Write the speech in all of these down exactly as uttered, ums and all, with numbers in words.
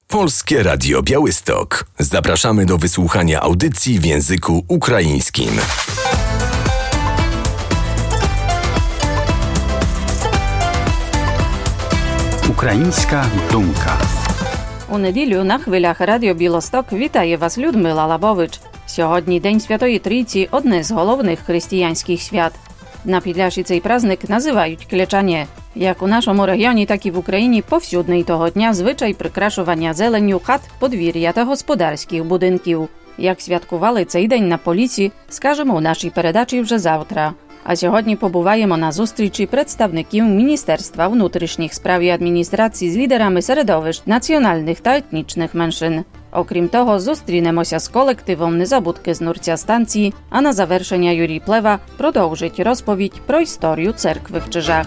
Polskie Radio Białystok. Zapraszamy do wysłuchania audycji w języku ukraińskim. Українська думка. У неділю на хвилях Радіо Білосток вітає вас Людмила Лабович. Сьогодні День Святої Трійці – одне з головних християнських свят. На Підляші цей праздник називають клячання. Як у нашому регіоні, так і в Україні повсюдний того дня звичай прикрашування зеленню хат, подвір'я та господарських будинків. Як святкували цей день на Поліссі, скажемо у нашій передачі вже завтра. А сьогодні побуваємо на зустрічі представників Міністерства внутрішніх справ і адміністрації з лідерами середовищ національних та етнічних меншин. Окрім того, зустрінемося з колективом «Незабудки з Нурця станції», а на завершення Юрій Плева продовжить розповідь про історію церкви в Чижах.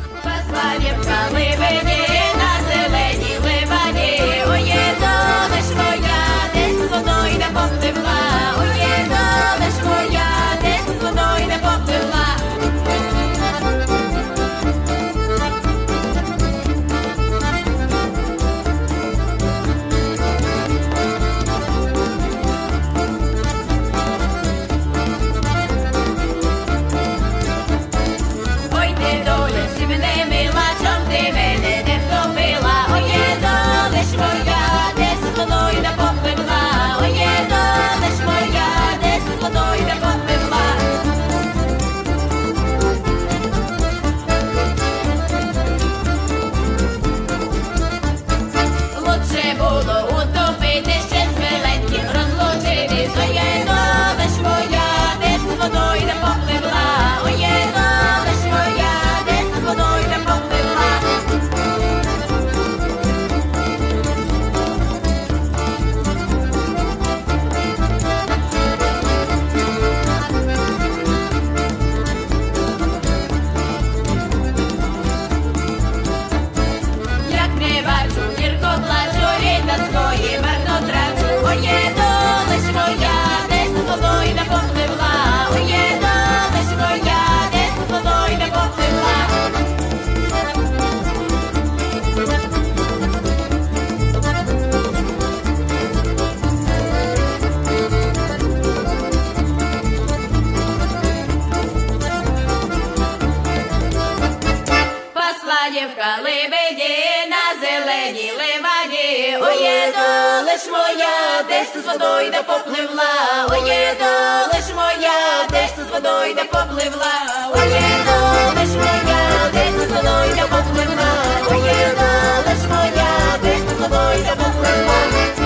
Водою де попливла, оєдо, лиш моя, десь з водою де попливла, оєдо, лиш моя, десь з водою де попливла, оєдо, лиш моя, десь з водою де попливла.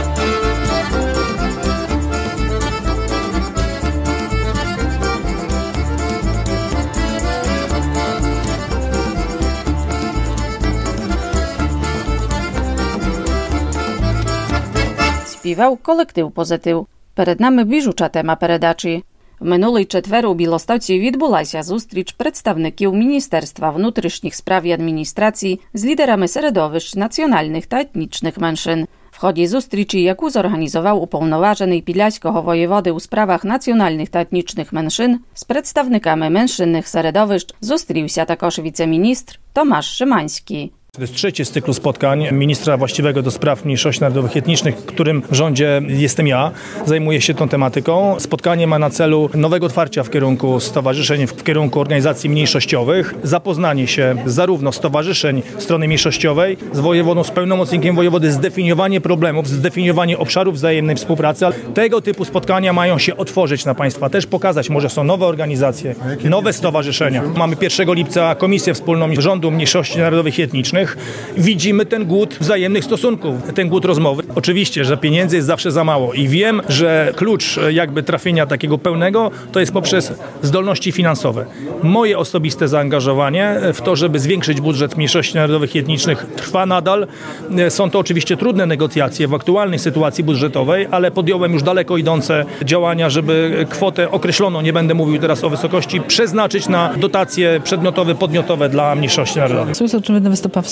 Співав колектив «Позитив». Перед нами біжуча тема передачі. В минулий четвер у Білостоці відбулася зустріч представників Міністерства внутрішніх справ і адміністрації з лідерами середовищ національних та етнічних меншин. В ході зустрічі, яку зорганізував уповноважений Підляського воєводи у справах національних та етнічних меншин, з представниками меншинних середовищ зустрівся також віце-міністр Tomasz Szymański. To jest trzecie z cyklu spotkań ministra właściwego do spraw mniejszości narodowych i etnicznych, którym w rządzie jestem ja. Zajmuję się tą tematyką. Spotkanie ma na celu nowego otwarcia w kierunku stowarzyszeń, w kierunku organizacji mniejszościowych, zapoznanie się zarówno stowarzyszeń strony mniejszościowej z wojewodą, z pełnomocnikiem wojewody, zdefiniowanie problemów, zdefiniowanie obszarów wzajemnej współpracy. Tego typu spotkania mają się otworzyć na państwa, też pokazać, może są nowe organizacje, nowe stowarzyszenia. Mamy pierwszego lipca Komisję Wspólną Rządu Mniejszości Narodowych i Etnicznych. Widzimy ten głód wzajemnych stosunków, ten głód rozmowy. Oczywiście, że pieniędzy jest zawsze za mało i wiem, że klucz jakby trafienia takiego pełnego to jest poprzez zdolności finansowe. Moje osobiste zaangażowanie w to, żeby zwiększyć budżet mniejszości narodowych i etnicznych trwa nadal. Są to oczywiście trudne negocjacje w aktualnej sytuacji budżetowej, ale podjąłem już daleko idące działania, żeby kwotę określoną, nie będę mówił teraz o wysokości, przeznaczyć na dotacje przedmiotowe, podmiotowe dla mniejszości narodowych. W związku z czym będę występował w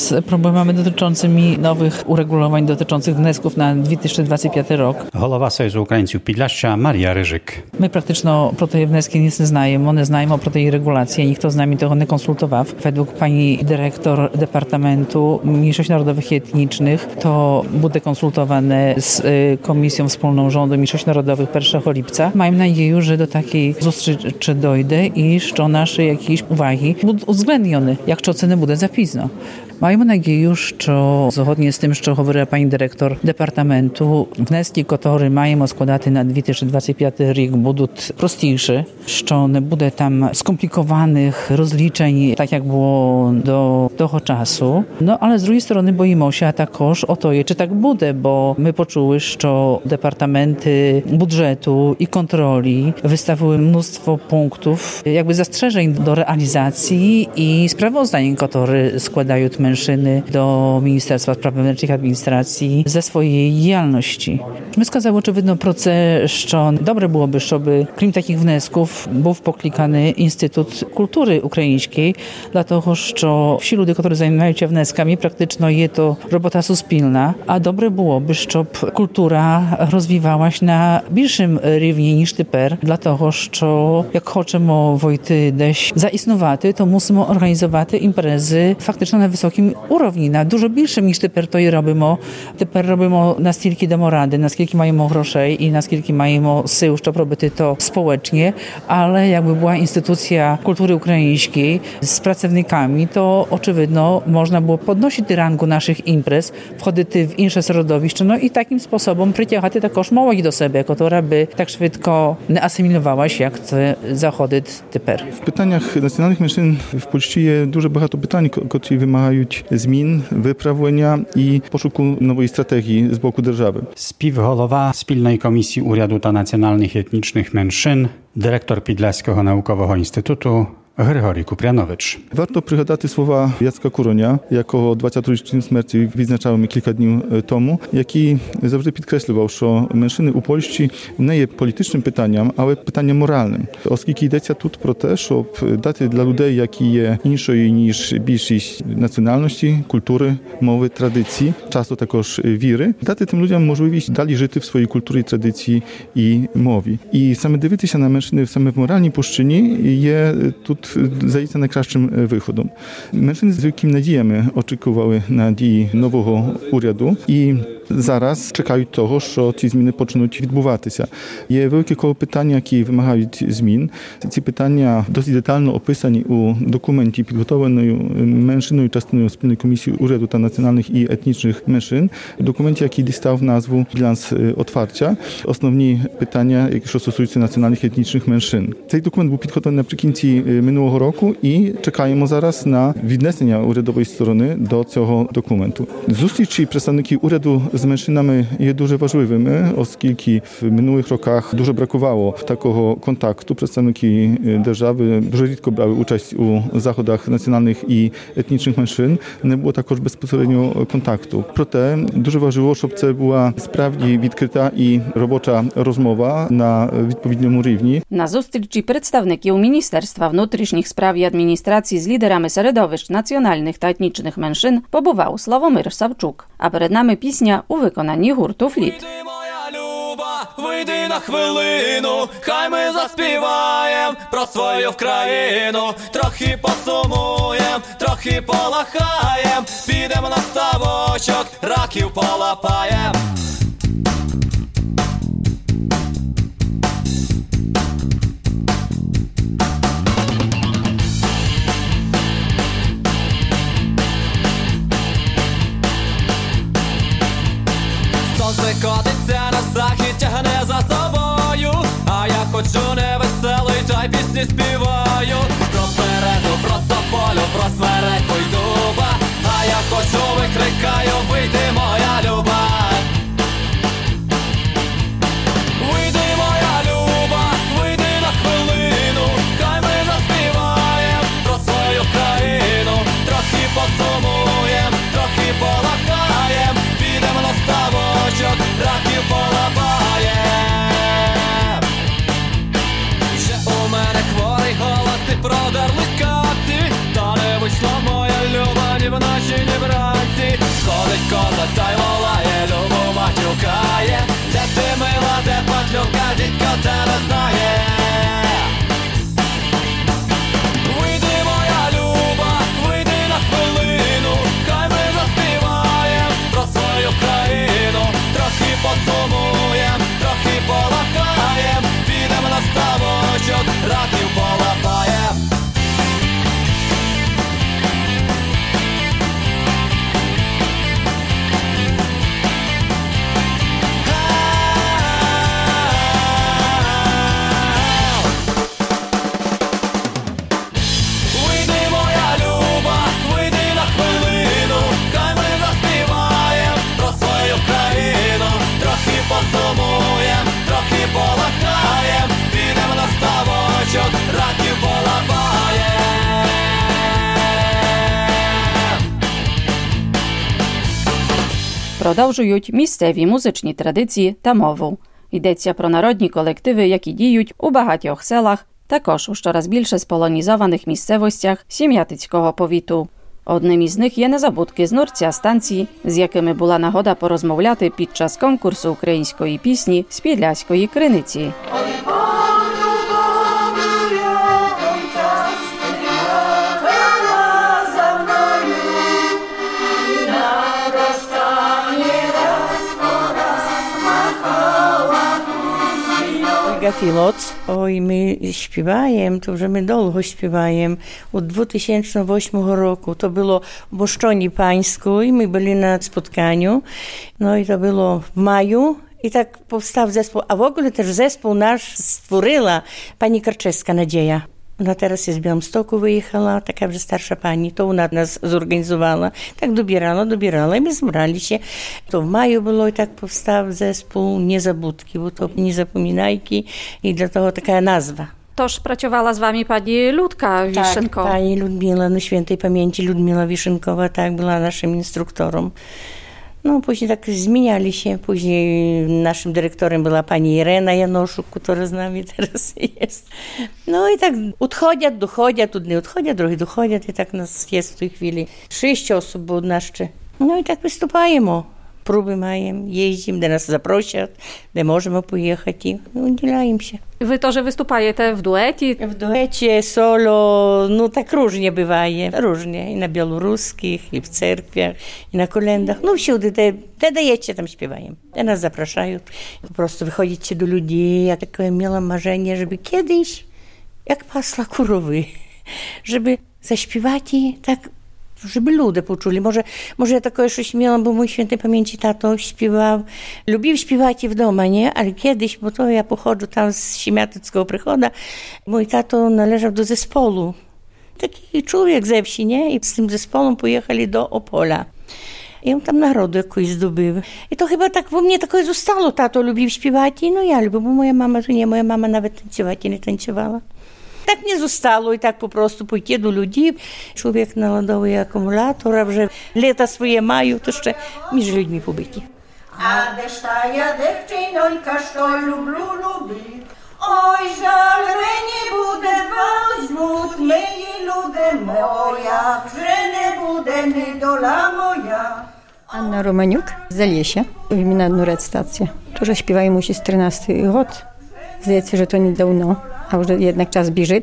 z problemami dotyczącymi nowych uregulowań dotyczących wniosków na dwa tysiące dwudziesty piąty rok. Голова Союзу українців Підляшшя Марія Рижик. My praktycznie pro te wnioski nic nie znajemy, one znają pro tej regulacji, nikt to z nami tego nie konsultował. Według pani dyrektor Departamentu Mniejszości Narodowych i Etnicznych to będzie konsultowane z Komisją Wspólną Rządu Mniejszości Narodowych pierwszego lipca. Mam nadzieję, że do takiej zустрічі dojdzie i że nasze jakieś uwagi będą uwzględnione, jak to oceny będzie za późno. Mamy nadzieję, że zgodnie z tym, co mówiła pani dyrektor Departamentu, wnioski, które mają składać na dwa tysiące dwudziesty piąty rok, będą prostsze, że nie będzie tam skomplikowanych rozliczeń, tak jak było do tego czasu. No ale z drugiej strony boimy się także o to, czy tak będzie, bo my poczuły, że departamenty budżetu i kontroli wystawiły mnóstwo punktów, jakby zastrzeżeń do realizacji i sprawozdań, które składają mężczyzny do Ministerstwa Spraw Wewnętrznych i Administracji ze swojej działalności. My skazały oczywiście proces, że dobre byłoby, żeby krim takich wniosków był poklikany Instytut Kultury Ukraińskiej, dlatego że wsi ludzie, którzy zajmują się wnioskami, praktycznie jest to robota suspilna, a dobre byłoby, żeby kultura rozwijała się na większym równie niż typer, dlatego że jak chcemy wojty deś zaistnować, to musimy organizować imprezy faktycznie na wysokim urowni, na dużo większym niż typer to i robimy. Typer robimy na stylki damo rady, na skільки маємо грошей i na skільки маємо сил, щоб робити to społecznie, ale jakby była instytucja kultury ukraińskiej z pracownikami, to oczywiście można było podnosić rangę naszych imprez, wchodzić w inne środowiska, no i takim sposobem przyciągać też młodzież do siebie, która by tak szybko nie asymilowała się, jak chce zachodzić typer. W pytaniach nacjonalnych mężczyzn w Polsce jest dużo багато pytań, które wymagają zmian, wyprawienia i poszuku nowej strategii z boku держави. Співголова спільної комісії уряду та національних і етнічних меншин, директор Підляського наукового інституту Григорій Купрянович. Warto пригадати слова Jacka Kuronia, якого двадцяту річницю смерті відзначали кілька днів тому, який завжди підкреслював, що меншини у Польщі не є політичним питанням, але питанням моральним. Оскільки йдеться тут про те, щоб дати для людей, які є іншої, ніж більшість національності, культури, мови, традиції, часто також віри, дати тим людям можливість далі жити в своїй культурі, традиції і мові. І саме дивитися на меншини саме в моральній площині є тут zajęcia najkraszczym wychodom. Mężczyzny z wielkimi nadziejami oczekiwały nadziei nowego urządu i zaraz czekają tego, że ci zmiany poczną відбуватися. Є велике коло питань, які вимагають змін. Ці питання досить детально описані у документі, підготовленою меншиною частиною спільної комісії уряду та національних і етнічних меншин. Документі, який дістав назву «Біланс отварcia». Основні питання, які стосуються національних і етнічних меншин. Цей документ був підготовлений наприкінці минулого року і чекаємо зараз на віднесення урядової сторони до цього документу. Зустрічі представників уряду z mężczyznami jest дуже важливими, оскільки в минулих роках дуже бракувало такого контакту. Представники держави дуже рідко брали участь у заходах національних і етнічних меншин. Не було також безпосереднього контакту. Проте дуже важливо, щоб це була справді відкрита і робоча розмова на відповідному рівні. Na zустрічі представників Міністерства внутрішніх справ і адміністрації з лідерами середовищ національних та етнічних меншин побував Славомир Савчук. А перед нами пісня у виконанні гурту «Фліт». Вийди, моя люба, вийди на хвилину, хай ми заспіваєм про свою країну. Трохи посумуєм, трохи полахаєм, підем на ставочок, раків полапаєм. Сонце котиться на захід, тягне за собою, а я ходжу невеселий, та й пісні співаю. Про березу, про тополю, про смереку й дуба, а я ходжу, викрикаю, вийди, моя люба. Вийди, моя люба, вийди на хвилину, хай ми заспіваєм про свою країну. Трохи посумуєм, трохи полахаєм, підемо на ставочок, раків полапаєм. Вже у мене хворий голос, ти продерлись капці, та не вийшла моя люба ні вночі, ні вранці. продовжують місцеві музичні традиції та мову. Йдеться про народні колективи, які діють у багатьох селах, також у щораз більше сполонізованих місцевостях Сім'ятицького повіту. Одним із них є незабудки з Нурця станції, з якими була нагода порозмовляти під час конкурсу української пісні з Підляської Криниці. Філоц. Ой, ми співаємо, то вже ми довго співаємо. У дві тисячі восьмого року то було в Boszczoni Pańskiej, ми були на spotkaniu. No i to było w maju. I tak powstał zespół, a w ogóle też zespół nasz stworzyła pani Karczewska Nadzieja. Ona teraz jest w Białymstoku wyjechała, taka już starsza pani, to ona nas zorganizowała. Tak dobierała, dobierała i my zbrali się. To w maju było i tak powstał zespół Niezabudki, bo to Niezapominajki i dlatego taka nazwa. Toż pracowała z wami pani Ludka Wiszynkowa. Tak, pani Ludmila, no świętej pamięci Ludmila Wiszynkowa, tak, była naszym instruktorem. No, później tak zmieniali się. Później naszym dyrektorem była pani Irena Janoszuk, która z nami teraz jest. No i tak odchodzą, dochodzą, jedni odchodzą, drugi dochodzą i tak nas jest w tej chwili. Sześć osób było nas. No i tak występujemy. Próby mają, jeździmy, gdzie nas zaprosić, gdzie możemy pojechać i udzielają się. Wy to, że występujecie w duecie? W duecie, solo, no tak różnie bywaje, różnie. I na białoruskich, i w cerkwiach, i na kolendach. No wszędzie, te, te dajecie, tam śpiewają. Te nas zapraszają. Po prostu wychodzicie do ludzi. Ja takie miałam marzenie, żeby kiedyś, jak pasła kurowy, żeby zaśpiewać i tak, żeby ludzie poczuli. Może, może ja takowe coś miałam, bo mój świętej pamięci tato śpiewał. Lubił śpiewać w domu, nie? Ale kiedyś, bo to ja pochodzę tam z Siemiatyckiego Przychoda, mój tato należał do zespołu. Taki człowiek ze wsi, nie? I z tym zespołem pojechali do Opola. I on tam nagrodę jakąś zdobył. I to chyba tak, bo mnie takowe zostało. Tato lubił śpiewać i no ja lubię, bo moja mama to nie. Moja mama nawet tańcować nie tańcowała. Tak nie zostało i tak po prostu pójdzie do ludzi. Człowiek naładowy akumulator, a że lata swoje mają, to jeszcze między ludźmi pobyci. A deszcz ta ja dziewczynonka, що люблю, люби. Oj, żal, że nie буде возьмут мої люди моя, że nie буде недоля моя. Anna Romaniuk z Залесья, именно Нурецстация. Тоже śpiewają mu się z trynasty rok. Zdaється, że to niedawno, a już jednak czas bieży.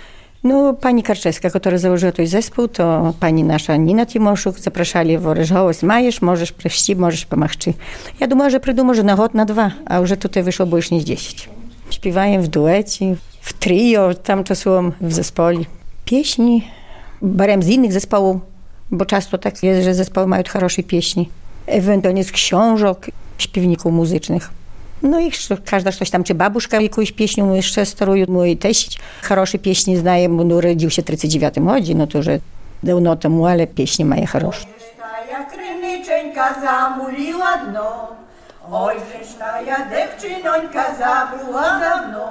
No, pani Karczewska, która założyła ten zespół, to pani nasza Nina Timoszuk, zapraszali w Oryżowość, majesz, możesz przyjść, możesz pomagać. Ja думала, że przyjdę może na rok, na dwa, a już tutaj wyszło больше niż dziesięć. Śpiewają w duecie, w trio, tam czasem w zespole. Pieśni berem z innych zespołów, bo często tak jest, że zespoły mają хорошие pieśni. Ewentualnie z książek, śpiewników muzycznych. No i każda coś tam, czy babuszka jakąś pieśnię jeszcze staruje, mój teść хорошие pieśni znaje, bo urodził się w trzydziestym dziewiątym roku, no to że dawno temu, ale pieśni mają хорошие. Ja krynyczenka zamuliła dno, oj, żeś ta ja dziewczynonka zabyła dawno.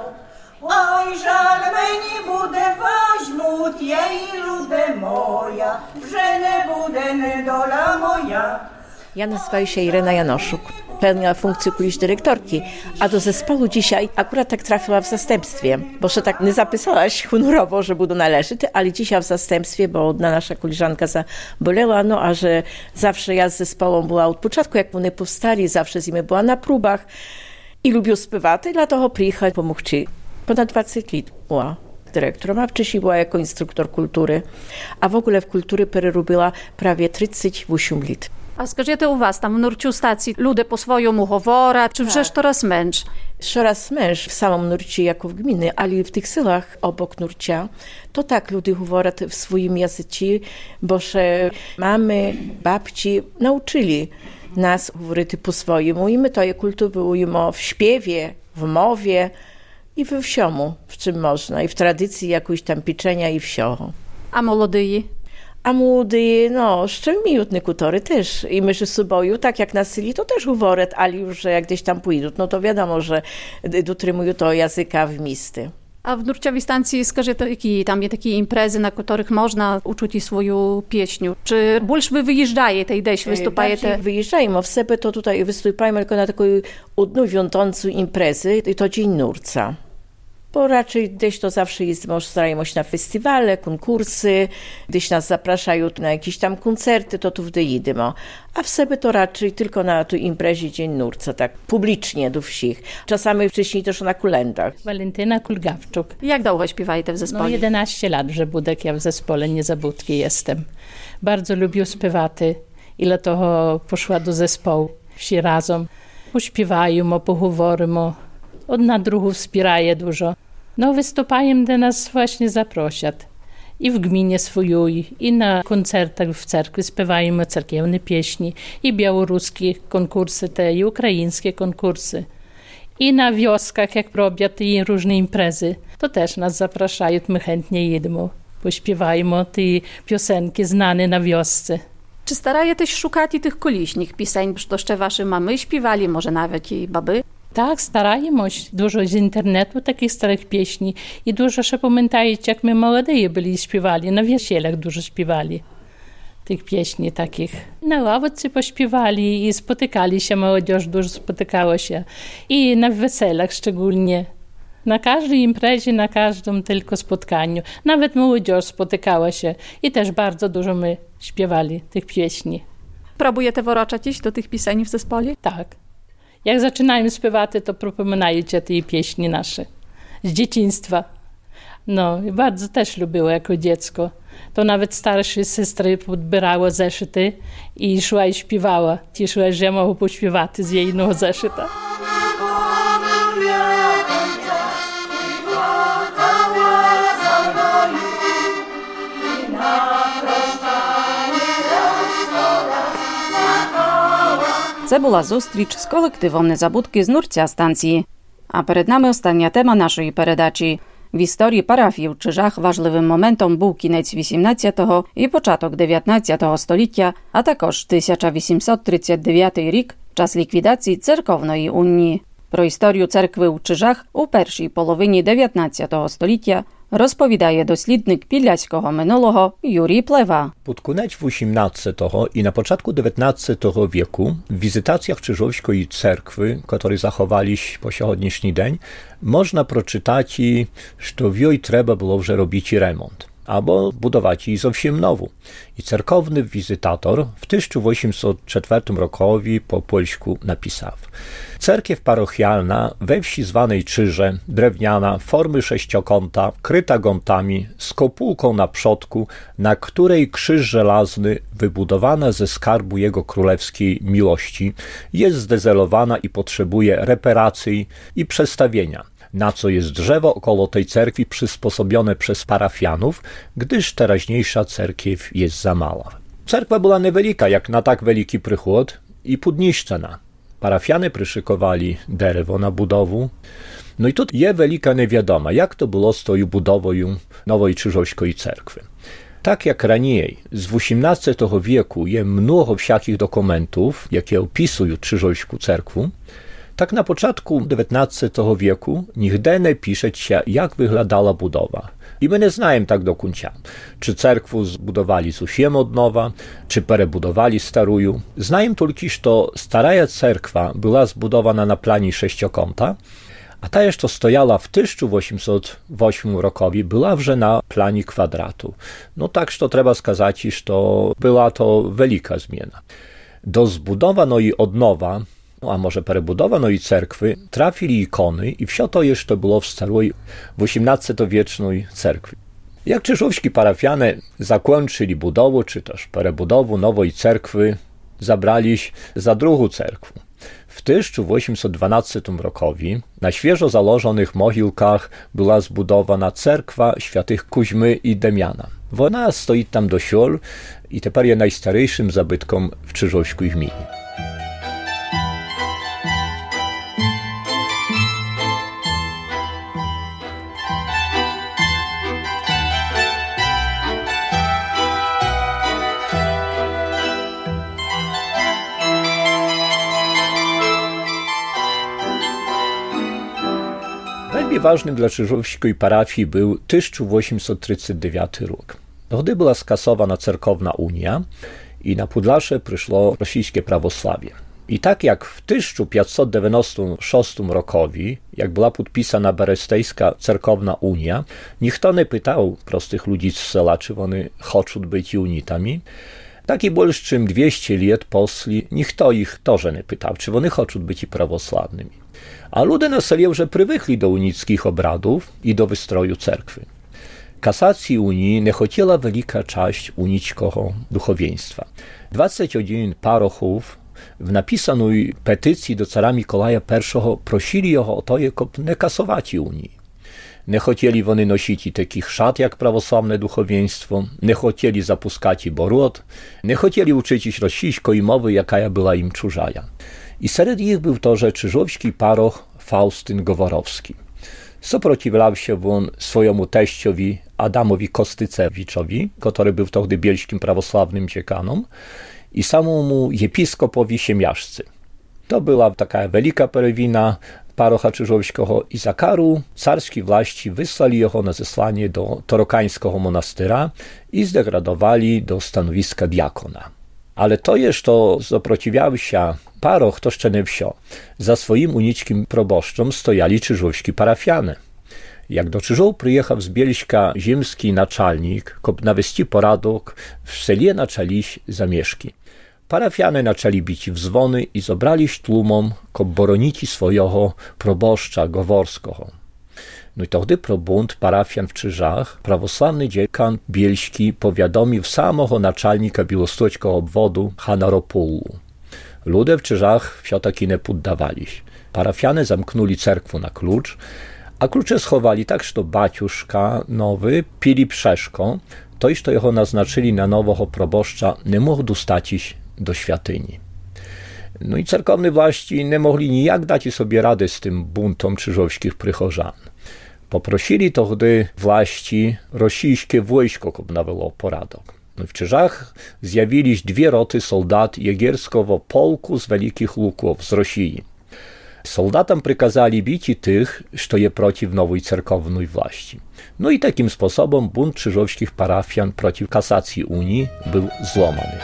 Oj, żal mnie буде возьмут jej ludę moja, że nie буде niedola moja. Ja nazywam się Irena Janoszuk. Pełniła funkcję kuliś dyrektorki, a do zespołu dzisiaj akurat tak trafiła w zastępstwie, bo się tak nie zapisałaś honorowo, że budu należeć, ale dzisiaj w zastępstwie, bo jedna nasza koleżanka zaboleła, no a że zawsze ja z zespołem była od początku, jak one powstali, zawsze z nimi była na próbach i lubił śpiewać, dlatego przyjechać pomógł ci. Ponad dwadzieścia lat była dyrektorem, a wcześniej była jako instruktor kultury, a w ogóle w kultury przerobiła prawie trzydzieści osiem lat. A скажіть, у вас там в Нурчу стації люди по-своєму говорять, чи вже щораз менш? Щораз менш в самому Нурчі, як в гміні, але в тих селах обок Нурча, то так люди говорять в своїм язиці, бо ще мами, babci nauczyli nas говорити по-своєму, і ми to kultywujemy w śpiewie, w mowie i we wsiomu, w czym można, i w tradycji jakoś tam pieczenia i wsioho. A молодиї? A młody, no, szczelmiutny kutory też. I myszy suboju, tak jak na syli, to też говорять, ale już, że jak gdzieś tam pójdą, no to wiadomo, że dotrzymują to języka w misty. А в Нурчевій станції, скажіть, які там є такі імпрези, на яких можна учути свою пісню? Чи більше ви виїжджаєте і десь виступаєте? Bardziej wyjeżdżajmy, w себе to tutaj występujemy tylko na taką одну wiążącą imprezę i to Dzień Nurca. Bo raczej gdzieś to zawsze jest, może starajmy się na festiwale, konkursy, gdzieś nas zapraszają na jakieś tam koncerty, to tu wtedy jedziemy. A w sobie to raczej tylko na tu imprezie Dzień Nurca, tak publicznie do wszystkich. Czasami wcześniej też na kolendach. Walentyna Kulgawczuk. Jak długo śpiewacie w zespole? No jedenaście lat, że budek ja w zespole Niezabudki jestem. Bardzo lubię śpiewaty. Ile toho poszła do zespołu. Wszyscy razem pośpiewają, poговоримо. Одна другу wspieraje dużo. No występują, gdy nas właśnie zaprosią. I w gminie swojej, i na koncertach w cerkwi śpiewajmy cerkiewne pieśni, i białoruskie konkursy te, i ukraińskie konkursy. I na wioskach, jak robią te różne imprezy, to też nas zapraszają, my chętnie jedziemy. Pośpiewajmy te piosenki znane na wiosce. Czy staraєтесь szukać tych kuliśnych pisań, bo to jeszcze wasze mamy śpiewali, może nawet i baby? Tak, стараємось. Dużo z internetu takich starych pieśni i dużo ще pamiętajcie, jak my młodzi byli śpiewali, na weseliach dużo śpiewali tych pieśni takich. Na ławce pośpiewali i spotykali się, młodzież dużo spotykała się. I na weselach szczególnie. Na każdej imprezie, na każdym tylko spotkaniu. Nawet młodzież spotykała się i też bardzo dużo my śpiewali tych pieśni. Próbujecie wraczać iść do tych pisań w zespole? Tak. Jak zaczynają śpiewać, to proponują te pieśni nasze z dzieciństwa. No i bardzo też lubiło jako dziecko. To nawet starsze siostry podbierały zeszyty i szła i śpiewała. Cieszyła się, że mogła pośpiewać z jej innego zeszyta. Це була зустріч з колективом «Незабудки» з Нурця станції. А перед нами остання тема нашої передачі. В історії парафії в Чижах важливим моментом був кінець вісімнадцятого і початок дев'ятнадцятого століття, а також тисяча вісімсот тридцять дев'ятий рік, час ліквідації церковної унії. Про історію церкви у Чижах у першій половині дев'ятнадцятого століття rozpowiadaje doslідник підляського минулого Юрій Плева. Pod koniec osiemnastego i na początku dziewiętnastego wieku w wizytacjach Czyżowskiej cerkwy, które zachowali się po dzisiejszy dzień, można przeczytać, że w jej trzeba było już robić remont, albo budować jej zupełnie nową. I cerkowny wizytator w tysiąc osiemset czwartym roku po polsku napisał: cerkiew parochialna we wsi zwanej Czyże, drewniana, formy sześciokąta, kryta gątami, z kopułką na przodku, na której krzyż żelazny, wybudowany ze skarbu jego królewskiej miłości, jest zdezelowana i potrzebuje reparacji i przestawienia, na co jest drzewo około tej cerkwi przysposobione przez parafianów, gdyż teraźniejsza cerkiew jest za mała. Cerkwa była niewielka, jak na tak wielki przychód, i podniszczona. Parafiany przyszykowali drewno na budowę. No i tu jest wielka niewiadoma, jak to było z tą budową nowej Czyżowskiej cerkwy. Tak jak raniej, z osiemnastego wieku jest mnogo wszelkich dokumentów, jakie opisują Czyżowską cerkwę, tak na początku dziewiętnastego wieku nigdy nie pisze się, jak wyglądała budowa. I my nie znamy tak do końca, czy cerkwę zbudowali zupełnie od nowa, czy perebudowali starują. Znajem tylko, że stara cerkwa była zbudowana na planie sześciokąta, a ta jeszcze stojała w tysiąc osiemset ósmym roku, była już na planie kwadratu. No tak, że trzeba skazać, że była to wielka zmiana. Do zbudowano i od nowa, a może perebudowano i cerkwy, trafili ikony i wsio to jeszcze było w starej osiemnastowiecznej cerkwi. Jak czyżowski parafianie zakończyli budowę, czy też perebudowę nowej cerkwy, zabrali się za drugą cerkwę. W tysiąc osiemset dwunastym roku na świeżo założonych mogiłkach była zbudowana cerkwa świętych Kuźmy i Demiana. Ona stoi tam do siol i teraz jest najstarszym zabytkiem w Czyżowskiej gminie. Szczególnie ważny dla czyżowskiej parafii był tysiąc osiemset trzydziesty dziewiąty rok. Wtedy była skasowana cerkowna unia i na Podlasze przyszło rosyjskie prawosławie. I tak jak w tysiąc pięćset dziewięćdziesiątym szóstym rokowi, jak była podpisana berestejska cerkowna unia, nikt nie pytał prostych ludzi z sela, czy oni chcą być unitami. Tak i больше czym dwieście lat posli, nikt ich też nie pytał, czy oni chcą być prawosławnymi. A ludzie na selu już przywykli do unickich obradów i do wystroju cerkwy. Kasacji Unii nie chciała wielka część unickiego duchowieństwa. dwadzieścia jeden parochów w napisanej petycji do cara Mikołaja I prosili jego o to, żeby nie kasować Unii. Nie chcieli oni nosić takich szat jak prawosławne duchowieństwo, nie chcieli zapuskać borod, nie chcieli uczyć rosyjskiej mowy, jaka była im czużaja. I wśród nich był to, że czyżowski paroch Faustyn Goworowski. Soprotiwiał się on swojemu teściowi Adamowi Kostycewiczowi, który był wtedy bielskim prawosławnym dziekanom, i samemu episkopowi Siemiaszcy. To była taka wielka perewina parocha czyżowskiego i za karu carskie władzi wysłali jego na zesłanie do torokańskiego monastyra i zdegradowali do stanowiska diakona. Ale to jeszcze zaprotiwiał się paroch, to jeszcze nie wsio. Za swoim unickim proboszczom stojali czyżowski parafiany. Jak do Czyżoł przyjechał z Bielska ziemski naczelnik, kop nawesti poradok, w selie zaczęliś zamieszki. Parafiany zaczęli bić w dzwony i zobraliś tłumom, kop boronici swojego proboszcza Goworskiego. No i wtedy pro bunt parafian w Czyżach prawosławny dziekan bielski powiadomił samego naczelnika białostockiego obwodu Hanaropulu. Ludzie w Czyżach wsiotaki nie poddawali. Parafiany zamknęli cerkwę na klucz, a klucze schowali tak, że baciuszka nowy pili przeszko, to iż to jego naznaczyli na nowego proboszcza, nie mógł dostać do świątyni. No i cerkowni władzi nie mogli nijak dać sobie rady z tym buntom czyżowskich prychorzan. Poprosili to wtedy władzi rosyjskie wojsko, aby nawyło poradok. No w Czyżach zjawili dwie roty soldat jegierskiego polku z Wielkich Luków z Rosji. Soldatom przykazali bić tych, kto je przeciw nowej cerkownej władzi. No i takim sposobem bunt czyżowskich parafian przeciw kasacji Unii był złamany.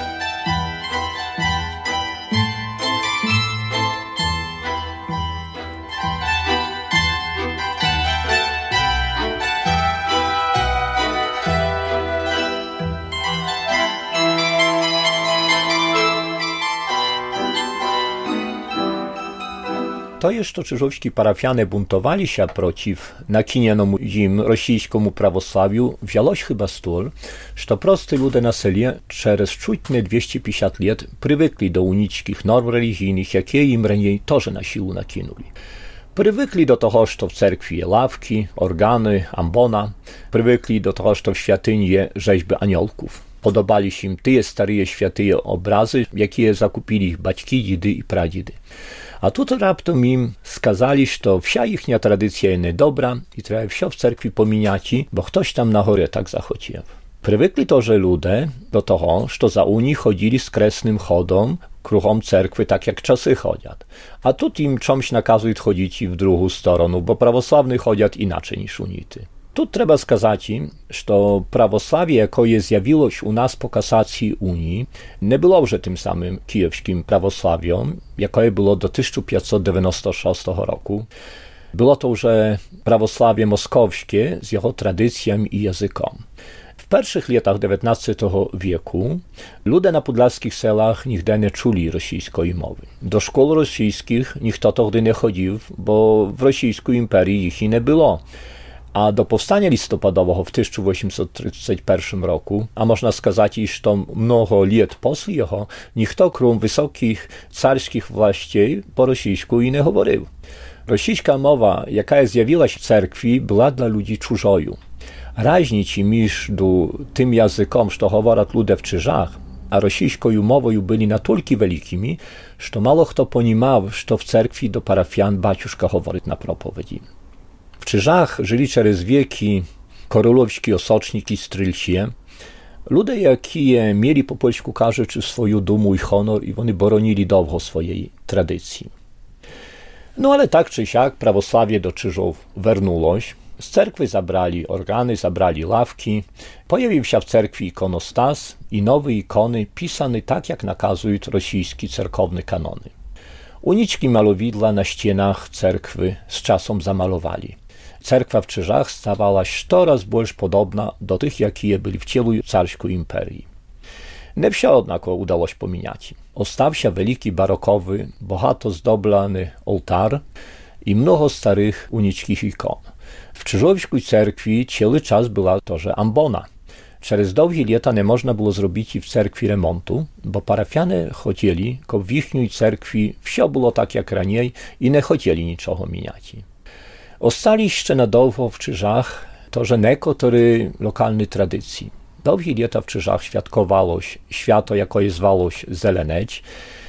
To jeszcze czyżowski parafiany buntowali się przeciw nakinienemu im rosyjskiemu prawosławiu, wziąłeś chyba stól, że prosty ludzie na selie przez czutne dwieście pięćdziesiąt lat przywykli do unickich norm religijnych, jakie im raniej też na siłę nakinuli. Przywykli do tego, że w cerkwi je ławki, organy, ambona, przywykli do tego, że w świątyni je rzeźby aniołków. Podobali się im te stare święte obrazy, jakie zakupili ich baćki, dzidy i pradzidy. A tu raptom im skazali, że wsia ichnia tradycja jest niedobra i trzeba wsio w cerkwi pominiaci, bo ktoś tam na chore tak zachodził. Przywykli to, że ludzie do toho, że za Unii chodzili z kresnym chodom, kruchom cerkwy, tak jak czasy chodzią. A tu im czymś nakazują chodzić w drugą stronę, bo prawosławny chodzią inaczej niż unity. Tu trzeba skazać im, że prawosławie, jako je zjawiło się u nas po kasacji Unii, nie było już tym samym kijowskim prawosławią, jako je było do tysiąc pięćset dziewięćdziesiątego szóstego roku. Było to już prawosławie moskowskie z jego tradycjami i językiem. W pierwszych latach dziewiętnastego wieku ludzie na podlaskich selach nigdy nie czuli rosyjskiej mowy. Do szkół rosyjskich nikt to wtedy nie chodził, bo w rosyjskiej imperii ich i nie było. A do powstania listopadowego w tysiąc osiemset trzydziestym pierwszym roku, a można skazać, iż to mnogo lat posli jego, nikt krom wysokich carskich władzi po rosyjsku i nie mówił. Rosyjska mowa, jaka zjawiła się w cerkwi, była dla ludzi czużoju. Raźnici miż do tym językom, co mówią ludzie w Czyżach, a rosyjską mową byli na tyle wielkimi, że mało kto ponimał, że w cerkwi do parafian baciuszka mówi na propowiedzi. W Czyżach żyli przez wieki korolowski osoczniki strylcie, ludzie, jakie mieli po polsku karze czy swoją dumę i honor i oni boronili długo swojej tradycji. No ale tak czy siak prawosławie do Czyżów wernuło się. Z cerkwy zabrali organy, zabrali ławki. Pojawił się w cerkwi ikonostas i nowe ikony pisane tak, jak nakazują rosyjskie cerkowne kanony. Uniczki malowidła na ścianach cerkwy z czasem zamalowali. Cerkwa w Czyżach stawała się coraz bardziej podobna do tych, jakie byli w cielu carskiej imperii. Nie wsia jednak udało się pominiać. Ostał się wielki barokowy, bogato zdoblany ołtar i mnoho starych uniczkich ikon. W Czyżowskiej cerkwi cały czas była to, że ambona. Przez długie lata nie można było zrobić w cerkwi remontu, bo parafianie chodzili, ko w ichniej cerkwi wsio było tak jak raniej i nie chcieli niczego miniać. Ostali jeszcze na długo w Czyżach to, że niektóre lokalne tradycji. Długie lata w Czyżach świadkowało święto, jako je zwało się Zeleneć,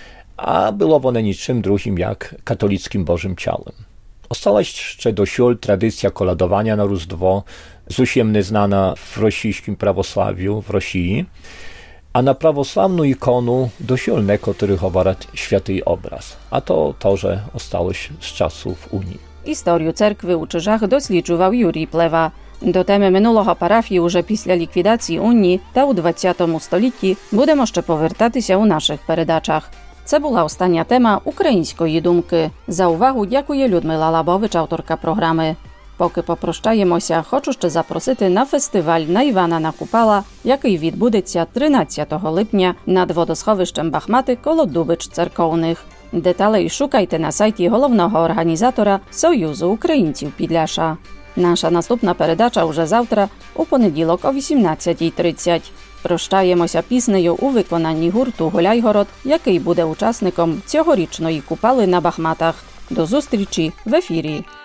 a było one niczym drugim jak katolickim Bożym Ciałem. Ostała jeszcze do siol tradycja koladowania na Rózdwo, zusiem nieznana w rosyjskim prawosławiu w Rosji, a na prawosławną ikonu do siol niektórych chowarat święty obraz, a to to, że ostało się z czasów Unii. Історію церкви у Чижах досліджував Юрій Плева. До теми минулого парафії уже після ліквідації Унії та у двадцятому столітті будемо ще повертатися у наших передачах. Це була остання тема української думки. За увагу дякує Людмила Лабович, авторка програми. Поки попрощаємося, хочу ще запросити на фестиваль на Івана Купала, який відбудеться тринадцятого липня над водосховищем Бахмати коло Дубич Церковних. Деталей шукайте на сайті головного організатора Союзу українців Підляша. Наша наступна передача уже завтра, у понеділок о вісімнадцятій тридцять. Прощаємося піснею у виконанні гурту «Гуляйгород», який буде учасником цьогорічної купали на Бахматах. До зустрічі в ефірі!